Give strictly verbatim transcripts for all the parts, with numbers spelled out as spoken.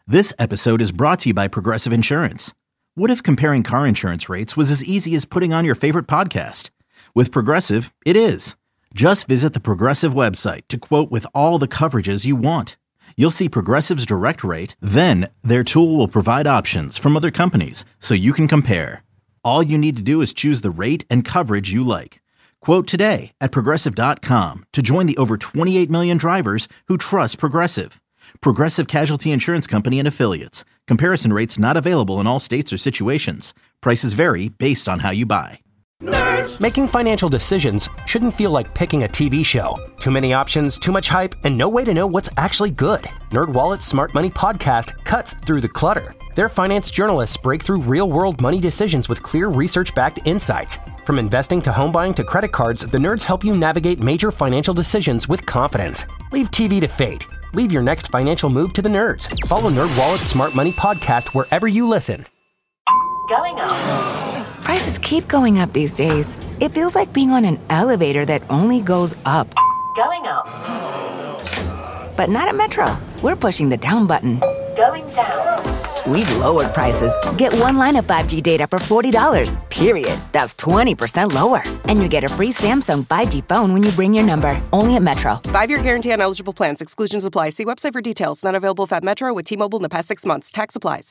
This episode is brought to you by Progressive Insurance. What if comparing car insurance rates was as easy as putting on your favorite podcast? With Progressive, it is. Just visit the Progressive website to quote with all the coverages you want. You'll see Progressive's direct rate, then their tool will provide options from other companies so you can compare. All you need to do is choose the rate and coverage you like. Quote today at progressive dot com to join the over twenty-eight million drivers who trust Progressive. Progressive Casualty Insurance Company and Affiliates. Comparison rates not available in all states or situations. Prices vary based on how you buy. Nerds. Making financial decisions shouldn't feel like picking a T V show. Too many options, too much hype, and no way to know what's actually good. NerdWallet's Smart Money Podcast cuts through the clutter. Their finance journalists break through real-world money decisions with clear research-backed insights. From investing to home buying to credit cards, the nerds help you navigate major financial decisions with confidence. Leave T V to fate. Leave your next financial move to the nerds. Follow NerdWallet's Smart Money Podcast wherever you listen. Going up. Prices keep going up these days. It feels like being on an elevator that only goes up. Going up. But not at Metro. We're pushing the down button. Going down. We've lowered prices. Get one line of five G data for forty dollars, period. That's twenty percent lower. And you get a free Samsung five G phone when you bring your number. Only at Metro. Five-year guarantee on eligible plans. Exclusions apply. See website for details. Not available if at Metro with T-Mobile in the past six months. Tax applies.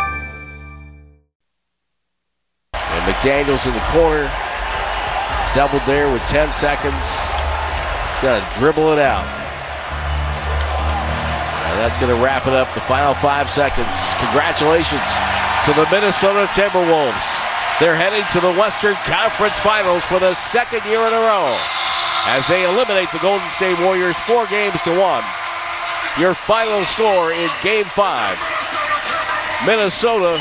And McDaniels in the corner. Doubled there with ten seconds. He's got to dribble it out. And that's going to wrap it up. The final five seconds. Congratulations to the Minnesota Timberwolves. They're heading to the Western Conference Finals for the second year in a row as they eliminate the Golden State Warriors four games to one. Your final score in Game five. Minnesota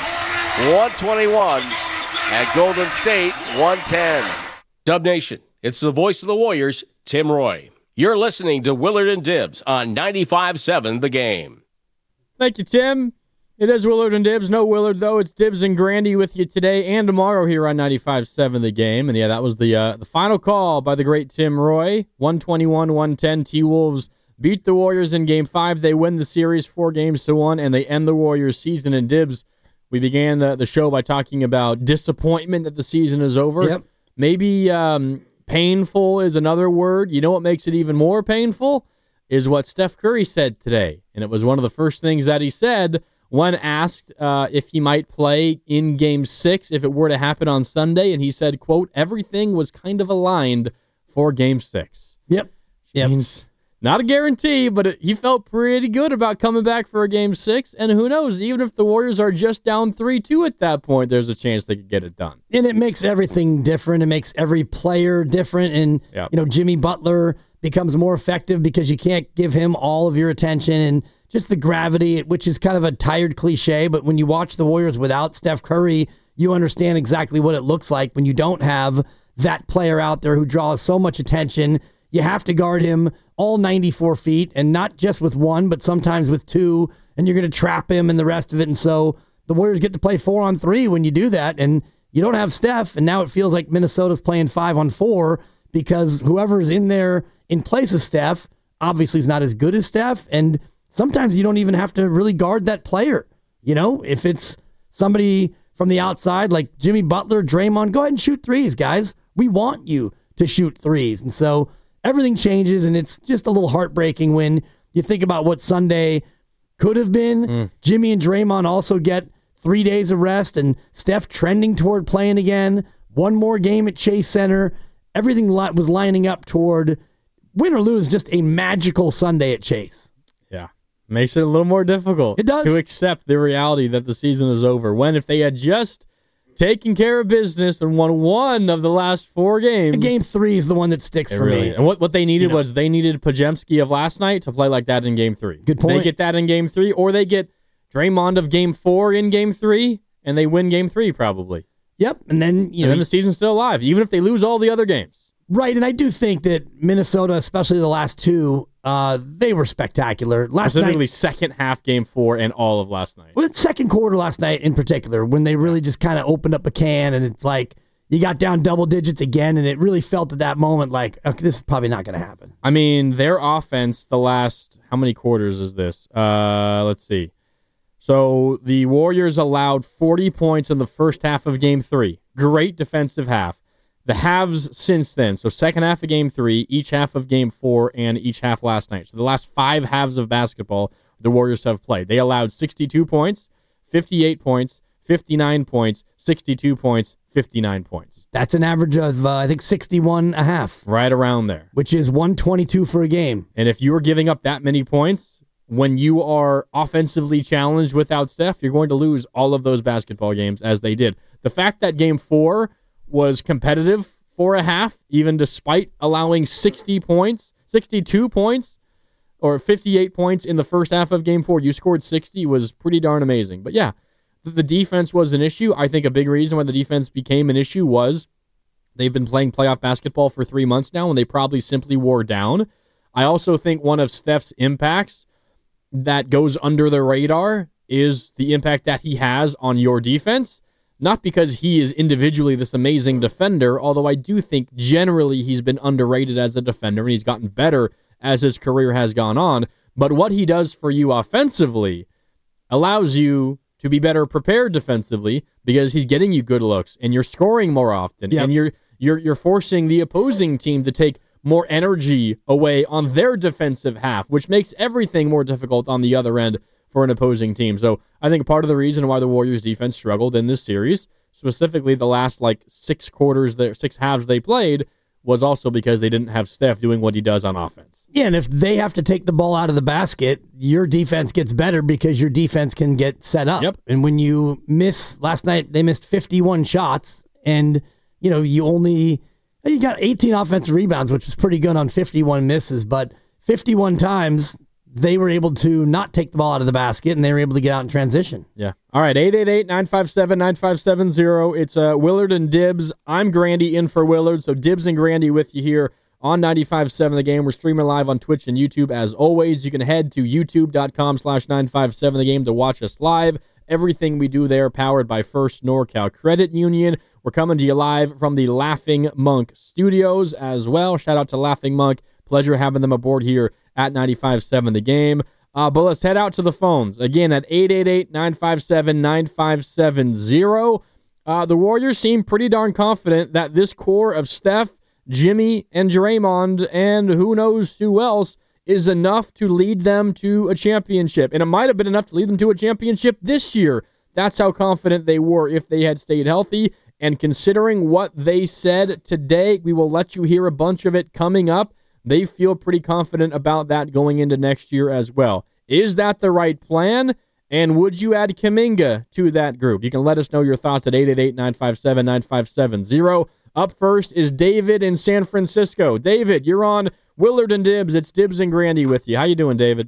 one twenty-one and Golden State one ten. Dub Nation, it's the voice of the Warriors, Tim Roye. You're listening to Willard and Dibs on ninety-five seven The Game. Thank you, Tim. It is Willard and Dibs. No Willard, though. It's Dibs and Grandy with you today and tomorrow here on ninety-five seven The Game. And, yeah, that was the uh, the final call by the great Tim Roye. one twenty-one one ten. T-Wolves beat the Warriors in Game five. They win the series four games to one, and they end the Warriors' season. And, Dibs, we began the, the show by talking about disappointment that the season is over. Yep. Maybe um, painful is another word. You know what makes it even more painful is what Steph Curry said today. And it was one of the first things that he said when asked uh, if he might play in Game six if it were to happen on Sunday. And he said, quote, everything was kind of aligned for Game six. Yep. Yep. Means not a guarantee, but it, he felt pretty good about coming back for a Game six. And who knows, even if the Warriors are just down three two at that point, there's a chance they could get it done. And it makes everything different. It makes every player different. And, yep. you know, Jimmy Butler becomes more effective because you can't give him all of your attention and just the gravity, which is kind of a tired cliche. But when you watch the Warriors without Steph Curry, you understand exactly what it looks like when you don't have that player out there who draws so much attention. You have to guard him all ninety-four feet, and not just with one, but sometimes with two, and you're going to trap him and the rest of it. And so the Warriors get to play four on three when you do that, and you don't have Steph, and now it feels like Minnesota's playing five on four because whoever's in there in place of Steph obviously is not as good as Steph, and sometimes you don't even have to really guard that player. You know, if it's somebody from the outside like Jimmy Butler, Draymond, go ahead and shoot threes, guys. We want you to shoot threes. And so everything changes, and it's just a little heartbreaking when you think about what Sunday could have been. Mm. Jimmy and Draymond also get three days of rest, and Steph trending toward playing again. One more game at Chase Center. Everything was lining up toward, win or lose, just a magical Sunday at Chase. Yeah. Makes it a little more difficult it does. to accept the reality that the season is over. When if they had just taken care of business and won one of the last four games. Game three is the one that sticks for really, me. And what, what they needed you know. was they needed Podziemski of last night to play like that in game three. Good point. They get that in game three, or they get Draymond of game four in game three, and they win game three probably. Yep, and then you and know then the season's still alive, even if they lose all the other games. Right, and I do think that Minnesota, especially the last two, uh, they were spectacular. Last Specifically night, second half game four and all of last night. Well, second quarter last night in particular, when they really just kind of opened up a can, and it's like you got down double digits again, and it really felt at that moment like, okay, this is probably not going to happen. I mean, their offense the last, how many quarters is this? Uh, let's see. So the Warriors allowed forty points in the first half of game three. Great defensive half. The halves since then, so second half of game three, each half of game four, and each half last night. So the last five halves of basketball the Warriors have played. They allowed sixty-two points, fifty-eight points, fifty-nine points, sixty-two points, fifty-nine points. That's an average of, uh, I think, sixty-one and a half. Right around there. Which is one twenty-two for a game. And if you are giving up that many points, when you are offensively challenged without Steph, you're going to lose all of those basketball games as they did. The fact that game four was competitive for a half, even despite allowing sixty points, sixty-two points, or fifty-eight points in the first half of game four, you scored sixty, was pretty darn amazing. But yeah, the defense was an issue. I think a big reason why the defense became an issue was they've been playing playoff basketball for three months now, and they probably simply wore down. I also think one of Steph's impacts that goes under the radar is the impact that he has on your defense. Not because he is individually this amazing defender, although I do think generally he's been underrated as a defender and he's gotten better as his career has gone on. But what he does for you offensively allows you to be better prepared defensively because he's getting you good looks and you're scoring more often. Yep. And you're you're you're forcing the opposing team to take more energy away on their defensive half, which makes everything more difficult on the other end for an opposing team. So I think part of the reason why the Warriors defense struggled in this series, specifically the last like six quarters, the six halves they played, was also because they didn't have Steph doing what he does on offense. Yeah, and if they have to take the ball out of the basket, your defense gets better because your defense can get set up. Yep. And when you miss, last night they missed fifty-one shots, and you know, you only, you got eighteen offensive rebounds, which is pretty good on fifty-one misses, but fifty-one times they were able to not take the ball out of the basket, and they were able to get out in transition. Yeah. All right, eight eight eight, nine five seven, nine five seven zero. It's uh, Willard and Dibbs. I'm Grandy in for Willard, so Dibbs and Grandy with you here on ninety-five point seven The Game. We're streaming live on Twitch and YouTube as always. You can head to youtube.com slash 957 The Game to watch us live. Everything we do there powered by First NorCal Credit Union. We're coming to you live from the Laughing Monk Studios as well. Shout out to Laughing Monk. Pleasure having them aboard here at ninety-five point seven The Game. Uh, but let's head out to the phones. Again, at eight eight eight, nine five seven, nine five seven zero. Uh, the Warriors seem pretty darn confident that this core of Steph, Jimmy, and Draymond, and who knows who else, is enough to lead them to a championship. And it might have been enough to lead them to a championship this year. That's how confident they were if they had stayed healthy. And considering what they said today, we will let you hear a bunch of it coming up. They feel pretty confident about that going into next year as well. Is that the right plan? And would you add Kuminga to that group? You can let us know your thoughts at eight eight eight, nine five seven, nine five seven zero. Up first is David in San Francisco. David, you're on Willard and Dibbs. It's Dibbs and Grandy with you. How you doing, David?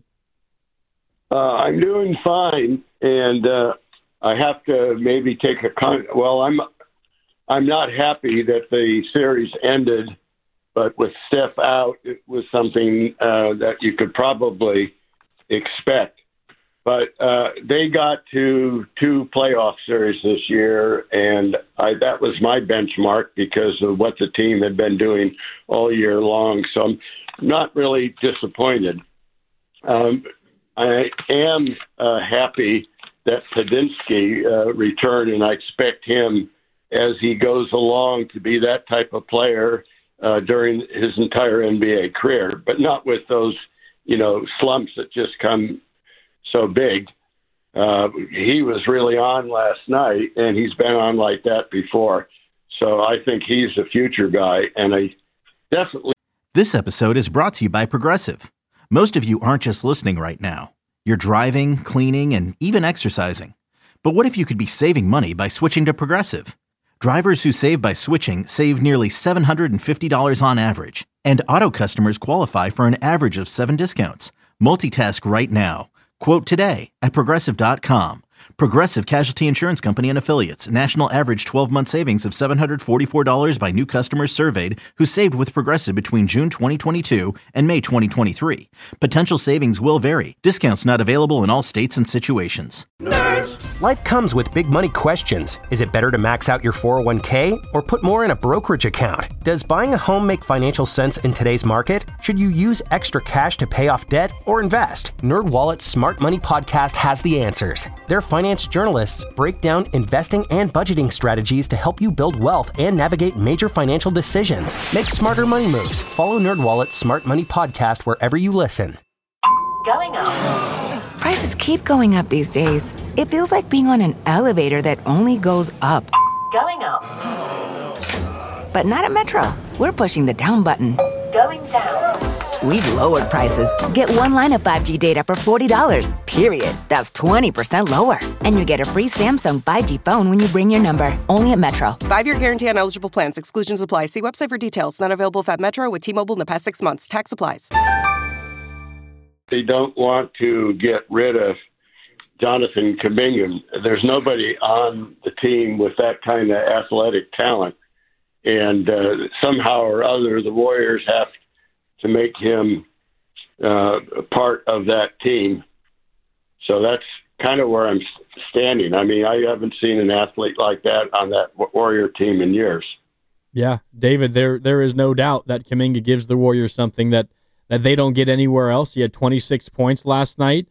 Uh, I'm doing fine, and uh, I have to maybe take a con. Well, I'm I'm not happy that the series ended. But with Steph out, it was something uh, that you could probably expect. But uh, they got to two playoff series this year, and I, that was my benchmark because of what the team had been doing all year long. So I'm not really disappointed. Um, I am uh, happy that Padinsky uh, returned, and I expect him, as he goes along, to be that type of player Uh, during his entire N B A career, but not with those, you know, slumps that just come so big. Uh, he was really on last night, and he's been on like that before. So I think he's a future guy, and I definitely. This episode is brought to you by Progressive. Most of you aren't just listening right now. You're driving, cleaning, and even exercising. But what if you could be saving money by switching to Progressive? Drivers who save by switching save nearly seven hundred fifty dollars on average, and auto customers qualify for an average of seven discounts. Multitask right now. Quote today at Progressive dot com. Progressive Casualty Insurance Company and Affiliates. National average twelve-month savings of seven hundred forty-four dollars by new customers surveyed who saved with Progressive between June twenty twenty-two and May twenty twenty-three. Potential savings will vary. Discounts not available in all states and situations. Nerds. Life comes with big money questions. Is it better to max out your four oh one k or put more in a brokerage account? Does buying a home make financial sense in today's market? Should you use extra cash to pay off debt or invest? NerdWallet's Smart Money Podcast has the answers. Their finance journalists break down investing and budgeting strategies to help you build wealth and navigate major financial decisions. Make smarter money moves. Follow NerdWallet's Smart Money Podcast wherever you listen. Going up. Prices keep going up these days. It feels like being on an elevator that only goes up. Going up. But not at Metro. We're pushing the down button. Going down. We've lowered prices. Get one line of five G data for forty dollars, period. That's twenty percent lower. And you get a free Samsung five G phone when you bring your number. Only at Metro. Five-year guarantee on eligible plans. Exclusions apply. See website for details. Not available at Metro with T-Mobile in the past six months. Tax applies. They don't want to get rid of Jonathan Kuminga. There's nobody on the team with that kind of athletic talent. And uh, somehow or other, the Warriors have to make him uh, a part of that team. So that's kind of where I'm standing. I mean, I haven't seen an athlete like that on that Warrior team in years. Yeah, David, there there is no doubt that Kuminga gives the Warriors something that, that they don't get anywhere else. He had twenty-six points last night.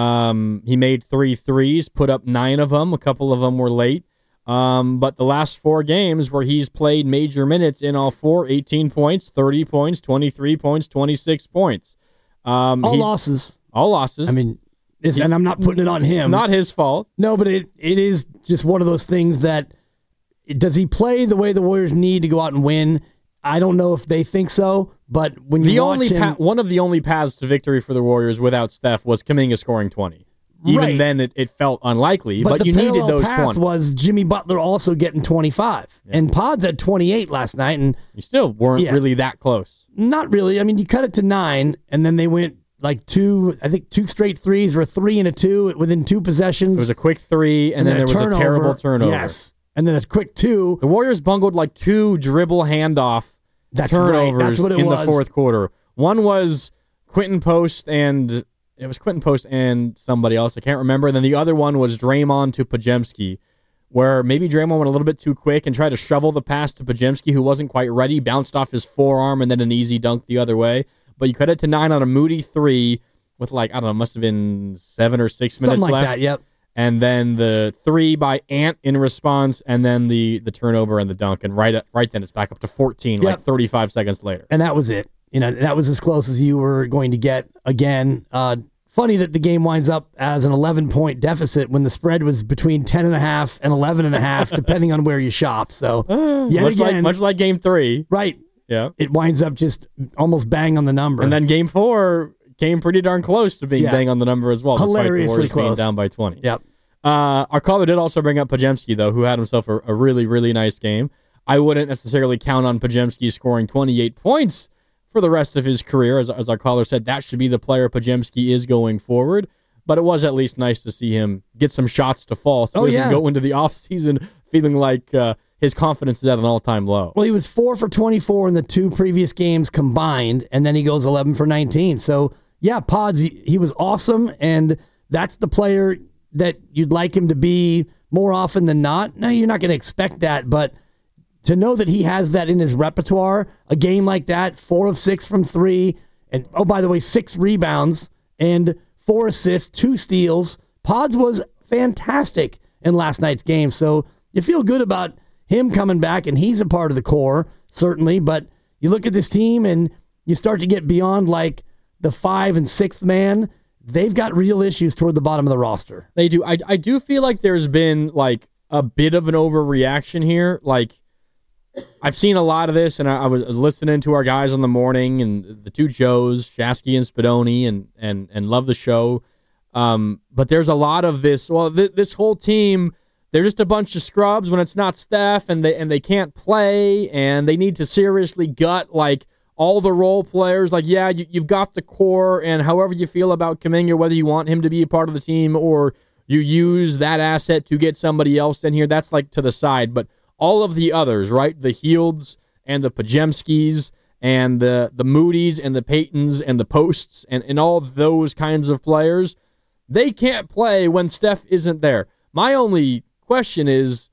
Um, he made three threes, put up nine of them. A couple of them were late. Um, but the last four games where he's played major minutes in all four, eighteen points, thirty points, twenty-three points, twenty-six points. Um, all losses. All losses. I mean, it's, and I'm not putting it on him. Not his fault. No, but it, it is just one of those things that, does he play the way the Warriors need to go out and win? I don't know if they think so, but when you the watch only him, pa- one of the only paths to victory for the Warriors without Steph was Kuminga scoring twenty. Even right. then, it, it felt unlikely, but, but you the needed those path twenty. Was Jimmy Butler also getting twenty-five, yeah. and Pods had twenty-eight last night, and you still weren't yeah, really that close. Not really. I mean, you cut it to nine, and then they went like two. I think two straight threes, or a three and a two within two possessions. It was a quick three, and, and then, then there was a terrible turnover. Yes, and then a quick two. The Warriors bungled like two dribble handoff That's turnovers right. That's what it in was. the fourth quarter. One was Quentin Post and. It was Quentin Post and somebody else. I can't remember. And then the other one was Draymond to Podziemski, where maybe Draymond went a little bit too quick and tried to shovel the pass to Podziemski, who wasn't quite ready, bounced off his forearm, and then an easy dunk the other way. But you cut it to nine on a Moody three with, like, I don't know, must have been seven or six minutes Something like left. that, yep. And then the three by Ant in response, and then the the turnover and the dunk. And right, right then it's back up to fourteen, yep. like thirty-five seconds later. And that was it. You know, that was as close as you were going to get again. Uh, funny that the game winds up as an eleven-point deficit when the spread was between ten and a half and eleven and a half, depending on where you shop. So, uh, yet much again, like much like game three, right? Yeah, it winds up just almost bang on the number. And then game four came pretty darn close to being yeah. bang on the number as well, hilariously despite the Warriors close. being down by twenty. Yep. Uh, our caller did also bring up Podziemski, though, who had himself a, a really, really nice game. I wouldn't necessarily count on Podziemski scoring twenty-eight points for the rest of his career. As, as our caller said, that should be the player Podziemski is going forward. But it was at least nice to see him get some shots to fall so oh, he doesn't yeah. go into the offseason feeling like uh, his confidence is at an all-time low. Well, he was four for twenty-four in the two previous games combined, and then he goes eleven for nineteen. So, yeah, Pods, he, he was awesome, and that's the player that you'd like him to be more often than not. No, you're not going to expect that, but to know that he has that in his repertoire, a game like that, four of six from three, and, oh, by the way, six rebounds, and four assists, two steals. Pods was fantastic in last night's game, so you feel good about him coming back, and he's a part of the core, certainly, but you look at this team, and you start to get beyond, like, the five and sixth man. They've got real issues toward the bottom of the roster. They do. I, I do feel like there's been, like, a bit of an overreaction here. Like, I've seen a lot of this, and I, I was listening to our guys in the morning, and the two Joes, Shasky and Spadoni, and and and love the show. Um, but there's a lot of this. Well, th- this whole team, they're just a bunch of scrubs when it's not Steph, and they and they can't play, and they need to seriously gut like all the role players. Like, yeah, you, you've got the core, and however you feel about Kuminga, whether you want him to be a part of the team or You use that asset to get somebody else in here. That's like to the side. But all of the others, right? The Hields and the Pajemskis and the, the Moody's and the Paytons and the Posts and, and all those kinds of players, they can't play when Steph isn't there. My only question is,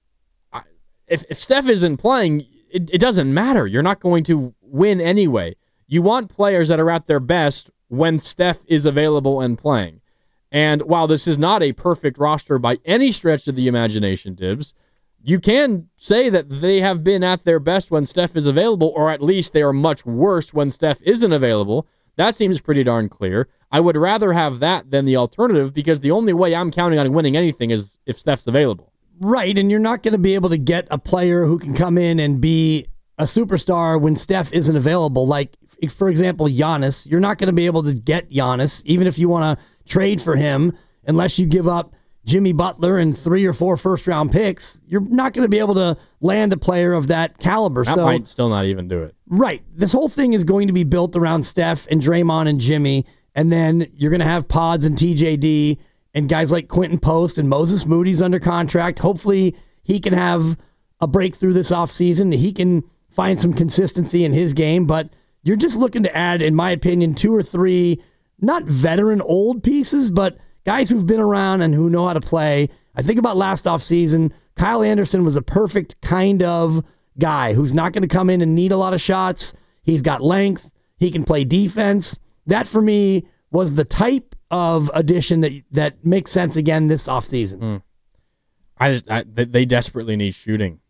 if, if Steph isn't playing, it, it doesn't matter. You're not going to win anyway. You want players that are at their best when Steph is available and playing. And while this is not a perfect roster by any stretch of the imagination, Dibs, you can say that they have been at their best when Steph is available, or at least they are much worse when Steph isn't available. That seems pretty darn clear. I would rather have that than the alternative, because the only way I'm counting on winning anything is if Steph's available. Right, and you're not going to be able to get a player who can come in and be a superstar when Steph isn't available. Like, for example, Giannis. You're not going to be able to get Giannis, even if you want to trade for him, unless you give up Jimmy Butler and three or four first-round picks. You're not going to be able to land a player of that caliber. That so, might still not even do it. Right. This whole thing is going to be built around Steph and Draymond and Jimmy, and then you're going to have Pods and T J D and guys like Quentin Post and Moses Moody's under contract. Hopefully he can have a breakthrough this offseason. He can find some consistency in his game, but you're just looking to add, in my opinion, two or three, not veteran old pieces, but guys who've been around and who know how to play. I think about last offseason, Kyle Anderson was a perfect kind of guy who's not going to come in and need a lot of shots. He's got length. He can play defense. That, for me, was the type of addition that that makes sense again this offseason. Mm. I just I, they desperately need shooting.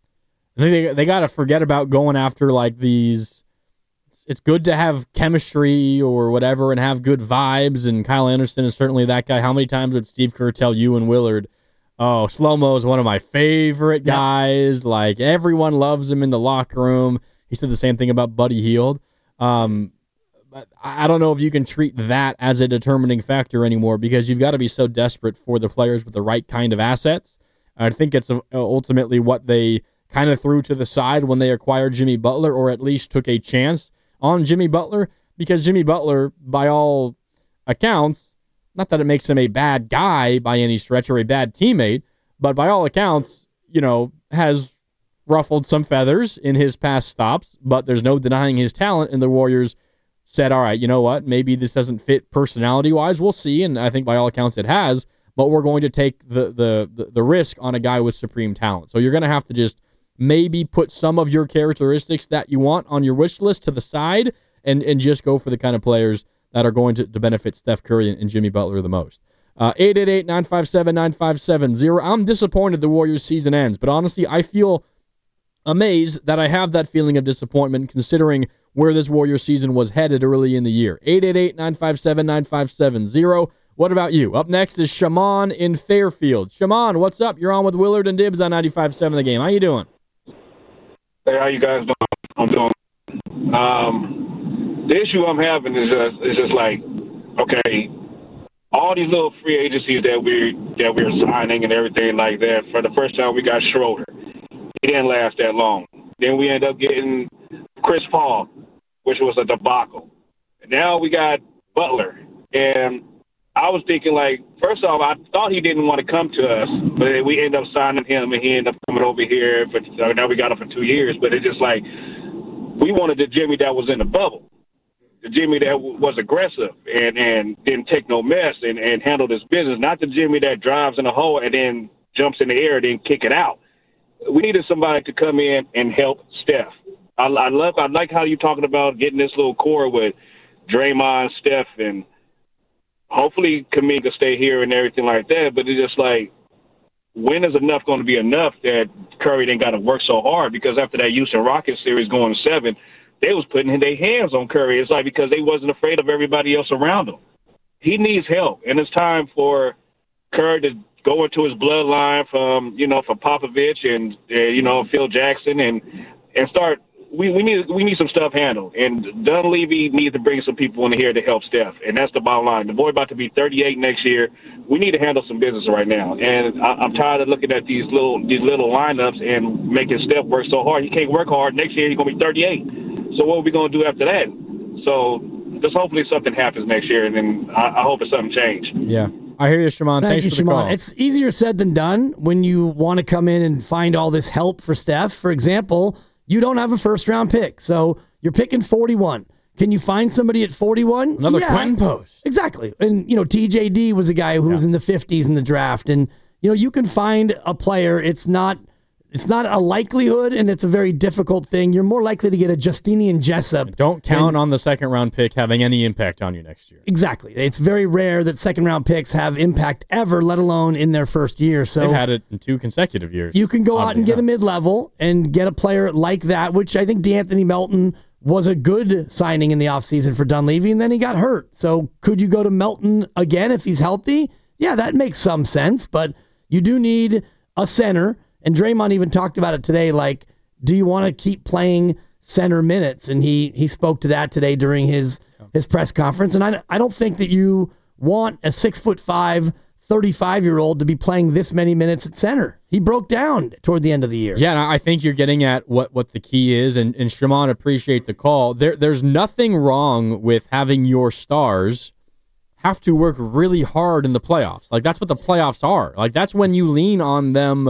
I think they they got to forget about going after like these. It's, it's good to have chemistry or whatever and have good vibes, and Kyle Anderson is certainly that guy. How many times would Steve Kerr tell you and Willard, "Oh, Slow-Mo is one of my favorite guys. Yep. Like everyone loves him in the locker room." He said the same thing about Buddy Hield. Um, but I don't know if you can treat that as a determining factor anymore, because you've got to be so desperate for the players with the right kind of assets. I think it's ultimately what they kind of threw to the side when they acquired Jimmy Butler, or at least took a chance on Jimmy Butler, because Jimmy Butler, by all accounts, not that it makes him a bad guy by any stretch or a bad teammate, but by all accounts, you know, has ruffled some feathers in his past stops, but there's no denying his talent, and the Warriors said, all right, you know what, maybe this doesn't fit personality-wise, we'll see, and I think by all accounts it has, but we're going to take the the the, the risk on a guy with supreme talent. So you're going to have to just maybe put some of your characteristics that you want on your wish list to the side, and, and just go for the kind of players that are going to, to benefit Steph Curry and, and Jimmy Butler the most. Uh, eight eight eight, nine five seven, nine five seven zero. I'm disappointed the Warriors season ends, but honestly, I feel amazed that I have that feeling of disappointment considering where this Warriors season was headed early in the year. eight eight eight, nine five seven, nine five seven zero. What about you? Up next is Shaman in Fairfield. Shaman, what's up? You're on with Willard and Dibs on ninety-five seven The Game. How you doing? Hey, how you guys doing? I'm doing. Um, the issue I'm having is just, is just like, okay, all these little free agencies that we're that we're signing and everything like that. For the first time, we got Schroeder. He didn't last that long. Then we end up getting Chris Paul, which was a debacle. And now we got Butler. And I was thinking, like, first off, I thought he didn't want to come to us, but we ended up signing him, and he ended up coming over here. For, so now we got him for two years. But it's just like, we wanted the Jimmy that was in the bubble, the Jimmy that w- was aggressive and, and didn't take no mess and, and handled his business, not the Jimmy that drives in a hole and then jumps in the air and then kick it out. We needed somebody to come in and help Steph. I, I love, I like how you're talking about getting this little core with Draymond, Steph, and hopefully Kuminga stay here and everything like that. But it's just like, when is enough going to be enough that Curry didn't got to work so hard? Because after that Houston Rockets series going to seven, they was putting their hands on Curry. It's like because they wasn't afraid of everybody else around him. He needs help, and it's time for Curry to go into his bloodline from, you know, from Popovich and, uh, you know, Phil Jackson and and start we, we need we need some stuff handled. And Dunleavy needs to bring some people in here to help Steph. And that's the bottom line. The boy about to be thirty-eight next year. We need to handle some business right now. And I, I'm tired of looking at these little these little lineups and making Steph work so hard. He can't work hard. Next year he's going to be thirty-eight. So what are we going to do after that? So just hopefully something happens next year, and then I, I hope it's something change. Yeah. I hear you, Shimon. Thank Thanks you, for the Shimon. call. It's easier said than done when you want to come in and find all this help for Steph. For example, you don't have a first-round pick, so you're picking forty-one. Can you find somebody at forty-one? Another yeah, Quentin Post. Exactly. And, you know, T J D was a guy who yeah. was in the fifties in the draft. And, you know, you can find a player. It's not it's not a likelihood, and it's a very difficult thing. You're more likely to get a Justinian Jessup. Don't count and, on the second-round pick having any impact on you next year. Exactly. It's very rare that second-round picks have impact ever, let alone in their first year. So they've had it in two consecutive years. You can go out and get a mid-level and get a player like that, which I think DeAnthony Melton was a good signing in the offseason for Dunleavy, and then he got hurt. So could you go to Melton again if he's healthy? Yeah, that makes some sense, but you do need a center. And Draymond even talked about it today, like, do you want to keep playing center minutes? And he he spoke to that today during his, his press conference. And I, I don't think that you want a six foot five, thirty-five-year-old to be playing this many minutes at center. He broke down toward the end of the year. Yeah, and I think you're getting at what, what the key is, and, and Shimon, appreciate the call. There, there's nothing wrong with having your stars have to work really hard in the playoffs. Like, that's what the playoffs are. Like, that's when you lean on them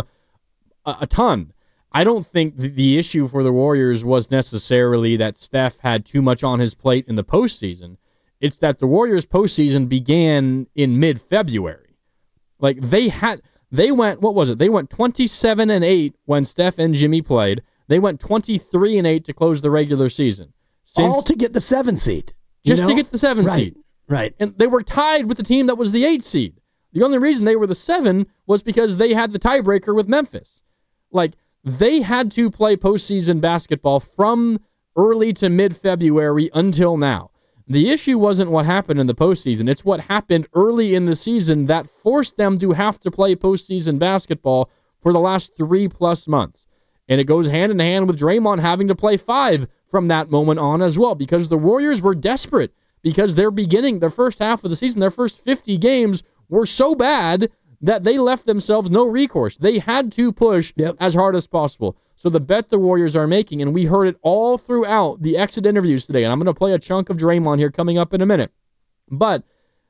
a, a ton. I don't think the, the issue for the Warriors was necessarily that Steph had too much on his plate in the postseason. It's that the Warriors' postseason began in mid-February. Like, they had, they went, what was it? They went twenty-seven and eight when Steph and Jimmy played. They went twenty-three and eight to close the regular season. Since, All to get the seven seed. Just know? to get the seven right, seed. Right. And they were tied with the team that was the eight seed. The only reason they were the seven was because they had the tiebreaker with Memphis. Like, they had to play postseason basketball from early to mid-February until now. The issue wasn't what happened in the postseason. It's what happened early in the season that forced them to have to play postseason basketball for the last three-plus months. And it goes hand in hand with Draymond having to play five from that moment on as well, because the Warriors were desperate, because their beginning, their first half of the season, their first fifty games were so bad that they left themselves no recourse. They had to push yep. as hard as possible. So the bet the Warriors are making, and we heard it all throughout the exit interviews today, and I'm going to play a chunk of Draymond here coming up in a minute. But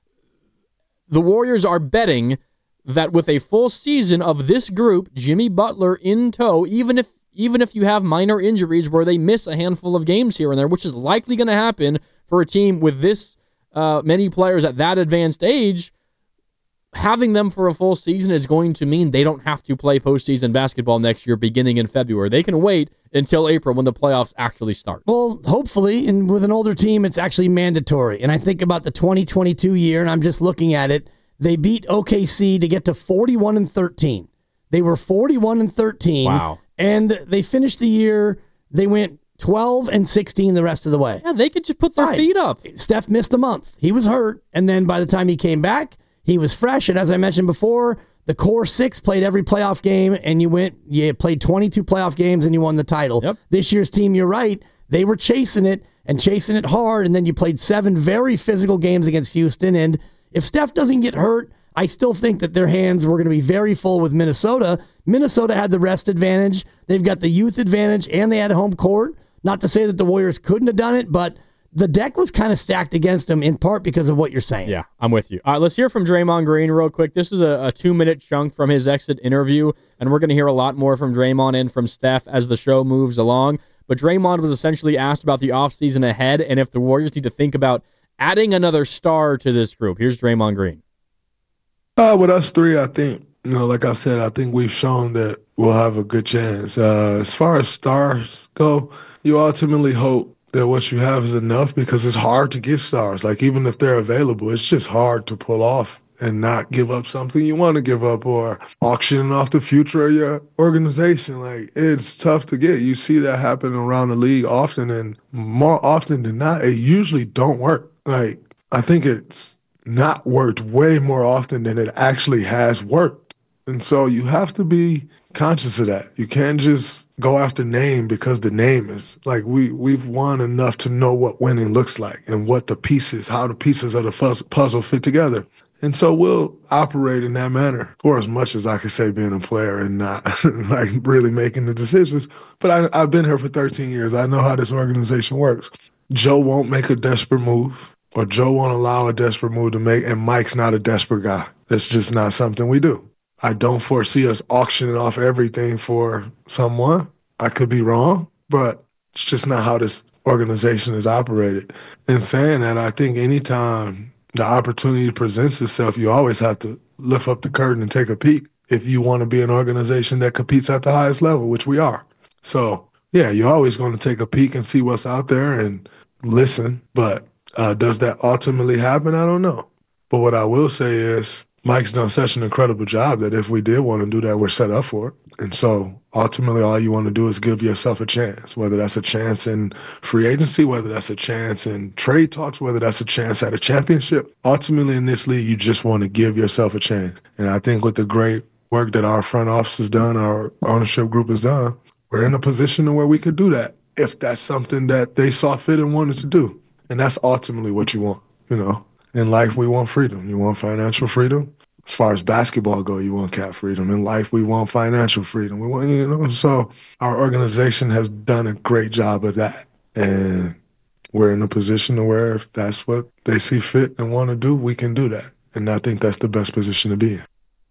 the Warriors are betting that with a full season of this group, Jimmy Butler in tow, even if even if you have minor injuries where they miss a handful of games here and there, which is likely going to happen for a team with this uh, many players at that advanced age, having them for a full season is going to mean they don't have to play postseason basketball next year beginning in February. They can wait until April when the playoffs actually start. Well, hopefully, and with an older team, it's actually mandatory. And I think about the twenty twenty-two year, and I'm just looking at it. They beat O K C to get to forty-one and thirteen. They were forty-one and thirteen. Wow. And they finished the year, they went twelve and sixteen the rest of the way. Yeah, they could just put their right. feet up. Steph missed a month. He was hurt, and then by the time he came back, he was fresh. And as I mentioned before, the core six played every playoff game, and you went, you played twenty-two playoff games, and you won the title. Yep. This year's team, you're right, they were chasing it and chasing it hard, and then you played seven very physical games against Houston. And if Steph doesn't get hurt, I still think that their hands were going to be very full with Minnesota. Minnesota had the rest advantage. They've got the youth advantage, and they had home court. Not to say that the Warriors couldn't have done it, but the deck was kind of stacked against them in part because of what you're saying. Yeah, I'm with you. All right, let's hear from Draymond Green real quick. This is a, a two-minute chunk from his exit interview, and we're going to hear a lot more from Draymond and from Steph as the show moves along. But Draymond was essentially asked about the offseason ahead and if the Warriors need to think about adding another star to this group. Here's Draymond Green. Uh, with us three, I think, you know, like I said, I think we've shown that we'll have a good chance. Uh, as far as stars go, you ultimately hope that what you have is enough because it's hard to get stars. Like, even if they're available, it's just hard to pull off and not give up something you want to give up or auctioning off the future of your organization. Like, it's tough to get. You see that happen around the league often, and more often than not, it usually don't work. Like, I think it's not worked way more often than it actually has worked. And so you have to be conscious of that. You can't just go after name because the name is like we, we've won enough to know what winning looks like and what the pieces, how the pieces of the puzzle fit together. And so we'll operate in that manner for as much as I could say being a player and not like really making the decisions. But I, I've been here for thirteen years. I know how this organization works. Joe won't make a desperate move. Or Joe won't allow a desperate move to make, and Mike's not a desperate guy. That's just not something we do. I don't foresee us auctioning off everything for someone. I could be wrong, but it's just not how this organization is operated. In saying that, I think anytime the opportunity presents itself, you always have to lift up the curtain and take a peek if you want to be an organization that competes at the highest level, which we are. So, yeah, you're always going to take a peek and see what's out there and listen. But uh, does that ultimately happen? I don't know. But what I will say is Mike's done such an incredible job that if we did want to do that, we're set up for it. And so ultimately all you want to do is give yourself a chance, whether that's a chance in free agency, whether that's a chance in trade talks, whether that's a chance at a championship. Ultimately in this league, you just want to give yourself a chance. And I think with the great work that our front office has done, our ownership group has done, we're in a position where we could do that if that's something that they saw fit and wanted to do. And that's ultimately what you want. You know, in life, we want freedom. You want financial freedom. As far as basketball go, you want cap freedom. In life, we want financial freedom. We want, you know, so our organization has done a great job of that. And we're in a position where if that's what they see fit and want to do, we can do that. And I think that's the best position to be in.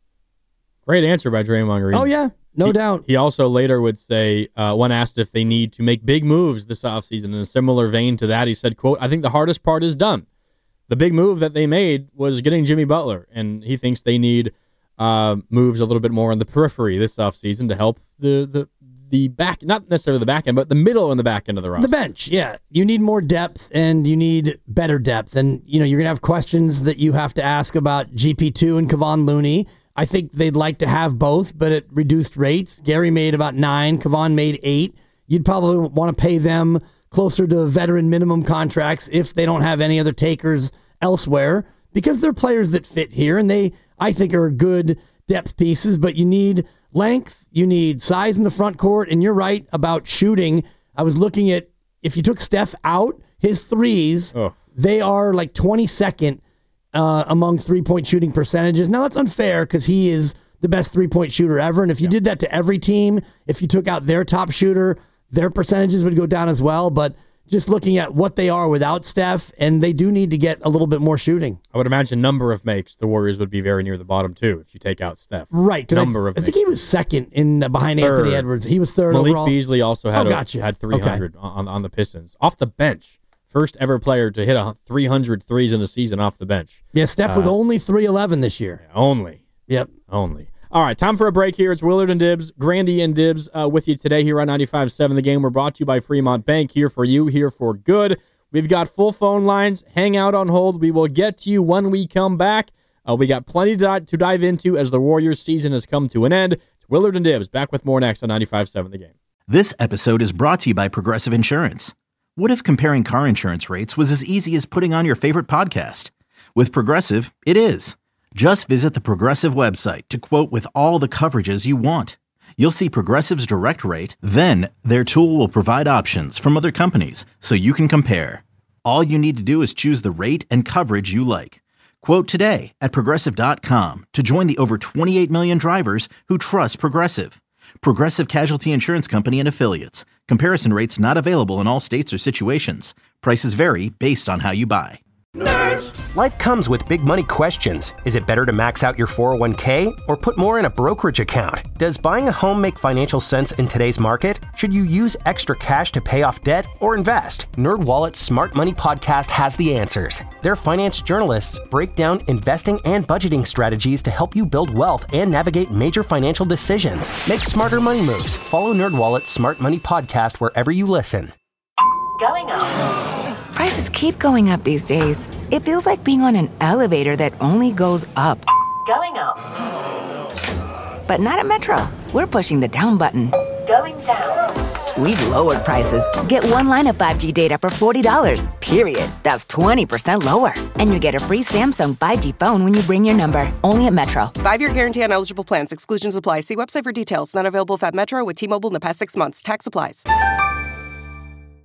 Great answer by Draymond Green. Oh, yeah, no he, doubt. He also later would say, uh, when asked if they need to make big moves this offseason, in a similar vein to that, he said, quote, "I think the hardest part is done. The big move that they made was getting Jimmy Butler, and he thinks they need uh, moves a little bit more on the periphery this offseason to help the, the the back, not necessarily the back end, but the middle and the back end of the roster. The bench, yeah. You need more depth, and you need better depth. And, you know, you're going to have questions that you have to ask about G P two and Kevon Looney. I think they'd like to have both, but at reduced rates. Gary made about nine. Kevon made eight. You'd probably want to pay them closer to veteran minimum contracts if they don't have any other takers elsewhere, because they're players that fit here, and they, I think, are good depth pieces, but you need length, you need size in the front court, and you're right about shooting. I was looking at, if you took Steph out, his threes, oh. they are like twenty-second uh, among three-point shooting percentages. Now, that's unfair because he is the best three-point shooter ever, and if you yeah. did that to every team, if you took out their top shooter, their percentages would go down as well, but just looking at what they are without Steph, and they do need to get a little bit more shooting. I would imagine number of makes, the Warriors would be very near the bottom, too, if you take out Steph. Right. Number I, of I makes. think he was second in uh, behind third. Anthony Edwards. He was third Malik overall. Beasley also had, oh, a, gotcha. had three hundred okay. on, on the Pistons. Off the bench. First ever player to hit a three hundred threes in a season off the bench. Yeah, Steph uh, with only three eleven this year. Yeah, only. Yep. Only. All right, time for a break here. It's Willard and Dibs, Grandy and Dibs uh, with you today here on ninety-five point seven The Game. We're brought to you by Fremont Bank, here for you, here for good. We've got full phone lines. Hang out on hold. We will get to you when we come back. Uh, we got plenty to, to dive into as the Warriors season has come to an end. It's Willard and Dibs, back with more next on ninety-five point seven The Game. This episode is brought to you by Progressive Insurance. What if comparing car insurance rates was as easy as putting on your favorite podcast? With Progressive, it is. Just visit the Progressive website to quote with all the coverages you want. You'll see Progressive's direct rate, then their tool will provide options from other companies so you can compare. All you need to do is choose the rate and coverage you like. Quote today at Progressive dot com to join the over twenty-eight million drivers who trust Progressive. Progressive Casualty Insurance Company and Affiliates. Comparison rates not available in all states or situations. Prices vary based on how you buy. Nerds. Life comes with big money questions. Is it better to max out your four oh one k or put more in a brokerage account? Does buying a home make financial sense in today's market? Should you use extra cash to pay off debt or invest? NerdWallet's Smart Money Podcast has the answers. Their finance journalists break down investing and budgeting strategies to help you build wealth and navigate major financial decisions. Make smarter money moves. Follow NerdWallet's Smart Money Podcast wherever you listen. Going up. Prices keep going up these days. It feels like being on an elevator that only goes up. Going up. But not at Metro. We're pushing the down button. Going down. We've lowered prices. Get one line of five G data for forty dollars, period. That's twenty percent lower. And you get a free Samsung five G phone when you bring your number. Only at Metro. Five-year guarantee on eligible plans. Exclusions apply. See website for details. Not available at Metro with T-Mobile in the past six months. Tax applies.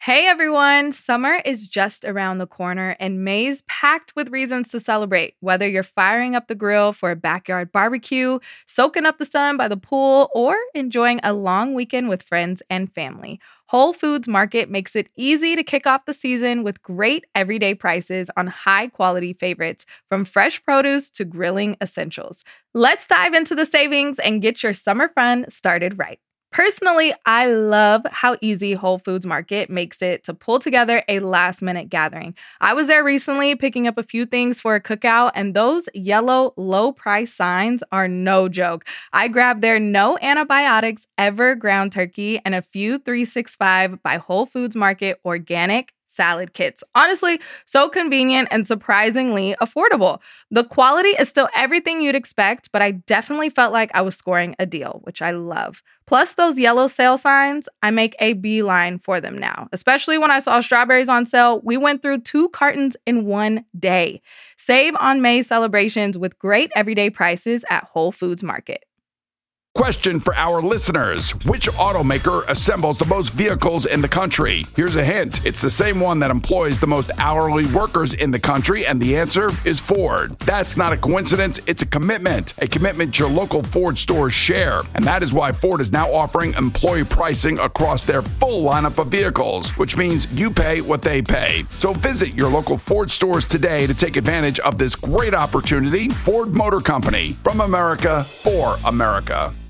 Hey everyone, summer is just around the corner and May's packed with reasons to celebrate. Whether you're firing up the grill for a backyard barbecue, soaking up the sun by the pool, or enjoying a long weekend with friends and family, Whole Foods Market makes it easy to kick off the season with great everyday prices on high-quality favorites, from fresh produce to grilling essentials. Let's dive into the savings and get your summer fun started right. Personally, I love how easy Whole Foods Market makes it to pull together a last-minute gathering. I was there recently picking up a few things for a cookout, and those yellow low-price signs are no joke. I grabbed their no antibiotics ever ground turkey and a few three sixty-five by Whole Foods Market organic salad kits. Honestly, so convenient and surprisingly affordable. The quality is still everything you'd expect, but I definitely felt like I was scoring a deal, which I love. Plus those yellow sale signs, I make a beeline for them now. Especially when I saw strawberries on sale, we went through two cartons in one day. Save on May celebrations with great everyday prices at Whole Foods Market. Question for our listeners. Which automaker assembles the most vehicles in the country? Here's a hint. It's the same one that employs the most hourly workers in the country, and the answer is Ford. That's not a coincidence. It's a commitment. A commitment your local Ford stores share. And that is why Ford is now offering employee pricing across their full lineup of vehicles, which means you pay what they pay. So visit your local Ford stores today to take advantage of this great opportunity. Ford Motor Company. From America, for America.